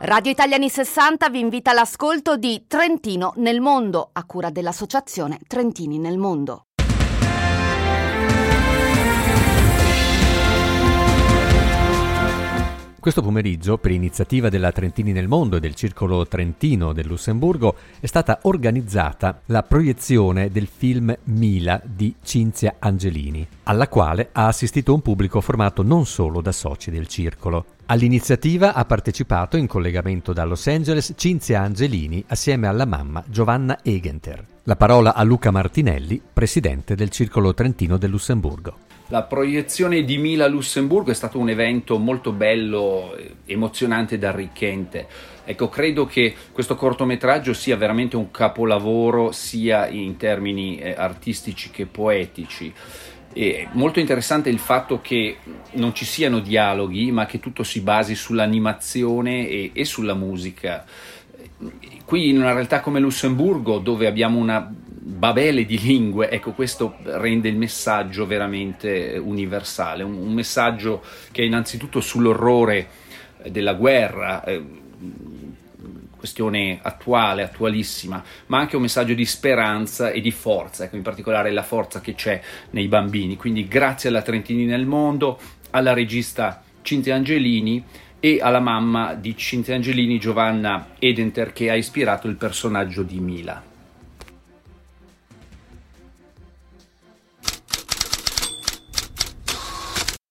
Radio Italia Anni 60 vi invita all'ascolto di Trentino nel mondo, a cura dell'associazione Trentini nel mondo. Questo pomeriggio, per iniziativa della Trentini nel mondo e del Circolo Trentino del Lussemburgo, è stata organizzata la proiezione del film Mila di Cinzia Angelini, alla quale ha assistito un pubblico formato non solo da soci del circolo. All'iniziativa ha partecipato, in collegamento da Los Angeles, Cinzia Angelini assieme alla mamma Giovanna Egenter. La parola a Luca Martinelli, presidente del Circolo Trentino del Lussemburgo. La proiezione di Mila a Lussemburgo è stato un evento molto bello, emozionante ed arricchente. Ecco, credo che questo cortometraggio sia veramente un capolavoro sia in termini artistici che poetici. È molto interessante il fatto che non ci siano dialoghi, ma che tutto si basi sull'animazione e sulla musica. Qui in una realtà come Lussemburgo, dove abbiamo una babele di lingue, ecco, questo rende il messaggio veramente universale, un messaggio che è innanzitutto sull'orrore della guerra, questione attuale, attualissima, ma anche un messaggio di speranza e di forza, ecco, in particolare la forza che c'è nei bambini. Quindi grazie alla Trentini nel mondo, alla regista Cinzia Angelini e alla mamma di Cinzia Angelini, Giovanna Egenter, che ha ispirato il personaggio di Mila.